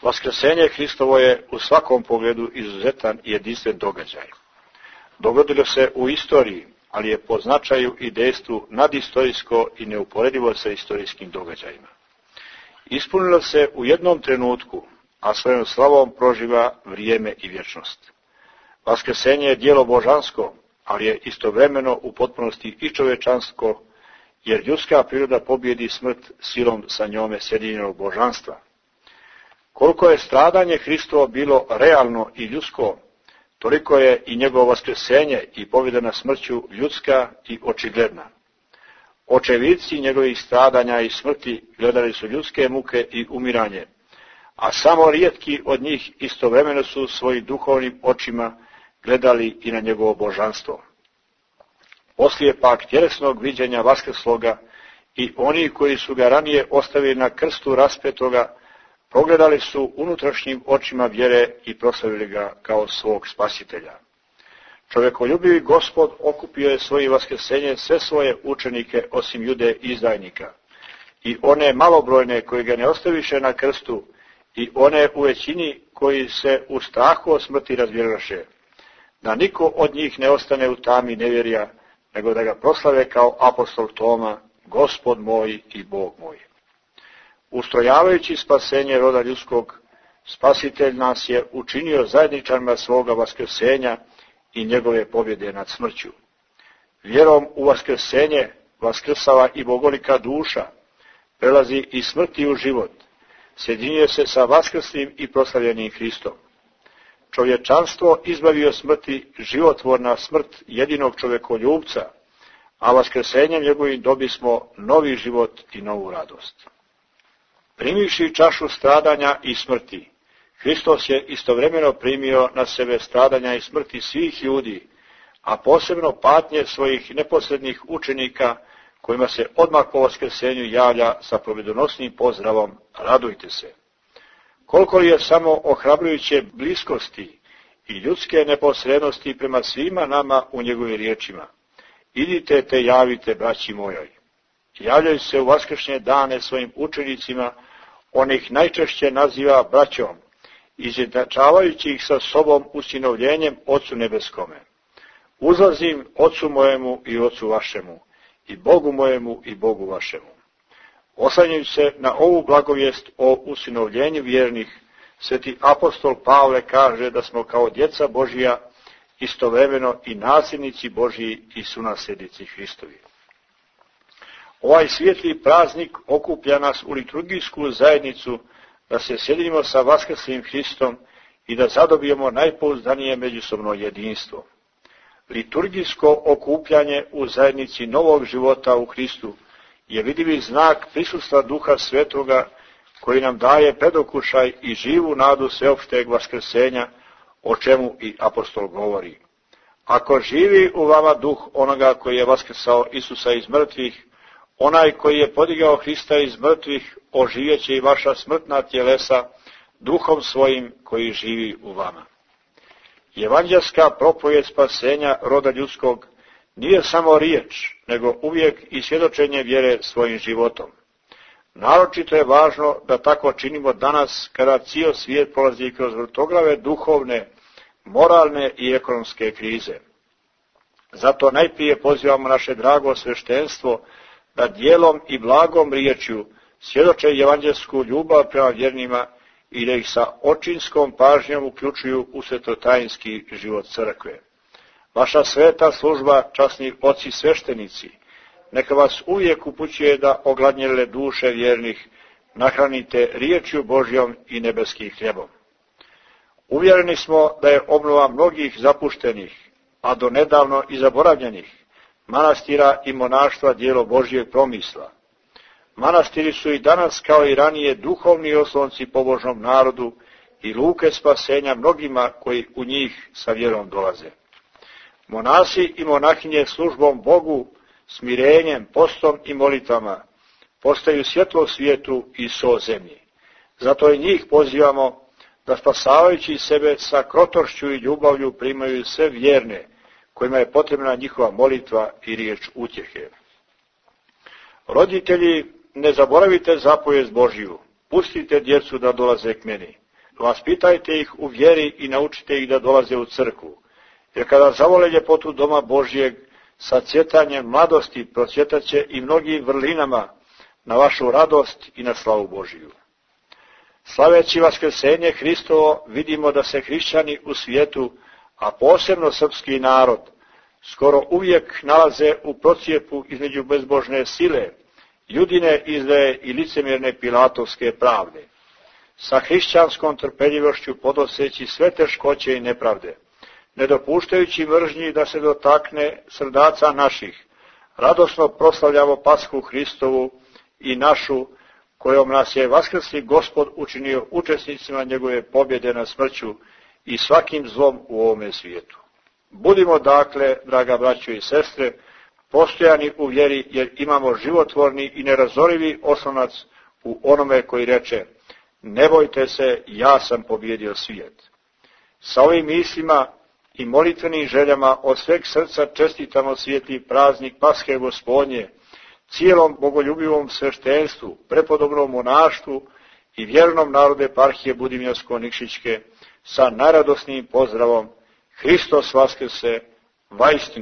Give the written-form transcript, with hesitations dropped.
Vaskrsenje Hristovo je u svakom pogledu izuzetan i jedinstven događaj. Dogodilo se u istoriji, ali je po značaju i dejstvu nadistorijsko i neuporedivo sa istorijskim događajima. Ispunilo se u jednom trenutku, a svojom slavom proživa vrijeme i vječnost. Vaskrsenje je djelo božansko, ali je istovremeno u potpunosti i čovečansko, jer ljudska priroda pobjedi smrt silom sa njome sjedinjenog božanstva. Koliko je stradanje Hristovo bilo realno i ljudsko, toliko je i njegovo vaskrsenje i pobjeda nad smrću ljudska i očigledna. Očevidci njegovih stradanja i smrti gledali su ljudske muke i umiranje, a samo rijetki od njih istovremeno su svojim duhovnim očima gledali i na njegovo božanstvo. Poslije pak tjelesnog viđenja vaskrsloga i oni koji su ga ranije ostavili na krstu raspetoga, progledali su unutrašnjim očima vjere i proslavili ga kao svog spasitelja. Čovjekoljubivi Gospod okupio je svojim vaskrsenjem sve svoje učenike osim Jude izdajnika, i one malobrojne koji ga ne ostaviše na krstu, i one u većini koji se u strahu od smrti razvjeroše, da niko od njih ne ostane u tami nevjerja, nego da ga proslave kao apostol Toma, Gospod moj i Bog moj. Ustrojavajući spasenje roda ljudskog, Spasitelj nas je učinio zajedničarima svoga vaskrsenja i njegove pobjede nad smrću. Vjerom u vaskrsenje vaskrsava i bogolika duša, prelazi iz smrti u život, sjedinjuje se sa vaskrslim i proslavljenim Hristom. Čovječanstvo izbavio smrti životvorna smrt jedinog čovjekoljubca, a vaskrsenjem njegovim dobismo novi život i novu radost. Primivši čašu stradanja i smrti, Hristos je istovremeno primio na sebe stradanja i smrti svih ljudi, a posebno patnje svojih neposrednih učenika, kojima se odmah po vaskrsenju javlja sa pobjedonosnim pozdravom: radujte se. Koliko li je samo ohrabrujuće bliskosti i ljudske neposrednosti prema svima nama u njegovim riječima: idite te javite braći mojoj. Javljaju se u vaskršnje dane svojim učenicima, on ih najčešće naziva braćom, izjednačavajući ih sa sobom usinovljenjem Ocu nebeskome. Uzlazim Ocu mojemu i Ocu vašemu, i Bogu mojemu i Bogu vašemu. Oslanjajući se na ovu blagovijest o usinovljenju vjernih, sveti apostol Pavle kaže da smo kao djeca Božija istovremeno i nasljednici Božiji i sunasljednici Hristovi. Ovaj svijetli praznik okuplja nas u liturgijsku zajednicu, da se sjedinimo sa vaskrslim Hristom i da zadobijemo najpouzdanije međusobno jedinstvo. Liturgijsko okupljanje u zajednici novog života u Hristu je vidivi znak prisustva Duha Svetoga, koji nam daje predokušaj i živu nadu sveopšteg vaskrsenja, o čemu i apostol govori: ako živi u vama duh onoga koji je vaskrsao Isusa iz mrtvih, onaj koji je podigao Hrista iz mrtvih, oživjeće i vaša smrtna tjelesa duhom svojim koji živi u vama. Evanđelska propovijed spasenja roda ljudskog nije samo riječ, nego uvijek i svjedočenje vjere svojim životom. Naročito je važno da tako činimo danas, kada cijel svijet prolazi kroz vrtoglave duhovne, moralne i ekonomske krize. Zato najprije pozivamo naše drago sveštenstvo da djelom i blagom riječju svjedoče evanđelsku ljubav prema vjernima i da ih sa očinskom pažnjom uključuju u svetotajinski život crkve. Vaša sveta služba, časni oci sveštenici, neka vas uvijek upućuje da ogladnjele duše vjernih nahranite riječju Božjom i nebeskim hljebom. Uvjereni smo da je obnova mnogih zapuštenih, a do nedavno i zaboravljenih manastira i monaštva djelo Božjeg promisla. Manastiri su i danas kao i ranije duhovni oslonci pobožnom narodu i luke spasenja mnogima koji u njih sa vjerom dolaze. Monasi i monahinje službom Bogu, smirenjem, postom i molitvama postaju svjetlo svijetu i so zemlji. Zato i njih pozivamo da spasavajući sebe sa krotošću i ljubavlju primaju sve vjerne, kojima je potrebna njihova molitva i riječ utjehe. Roditelji, ne zaboravite zapovijest Božju, pustite djecu da dolaze k meni. Vaspitajte ih u vjeri i naučite ih da dolaze u crkvu. Jer kada zavole ljepotu doma Božjeg, sa cvjetanjem mladosti procvjetaće i mnogim vrlinama na vašu radost i na slavu Božiju. Slaveći vaskrsenje Hristovo, vidimo da se hrišćani u svijetu, a posebno srpski narod, skoro uvijek nalaze u procjepu između bezbožne sile, judine izdaje i licemjerne pilatovske pravde, sa hrišćanskom trpeljivošću podoseći sve teškoće i nepravde, ne dopuštajući mržnji da se dotakne srdaca naših, radosno proslavljamo Pashu Hristovu i našu, kojom nas je vaskrsli Gospod učinio učesnicima njegove pobjede na smrću i svakim zlom u ovome svijetu. Budimo dakle, draga braćo i sestre, postojani u vjeri, jer imamo životvorni i nerazorivi oslonac u onome koji reče: ne bojte se, ja sam pobjedio svijet. Sa ovim mislima i molitvenim željama od sveg srca čestitamo svijetli praznik Pashe Gospodnje, cijelom bogoljubivom sveštenstvu, prepodobnom monaštvu i vjernom narodu eparhije Budimljansko-Nikšićke sa najradosnijim pozdravom: Hristos vaskrse, vaistinu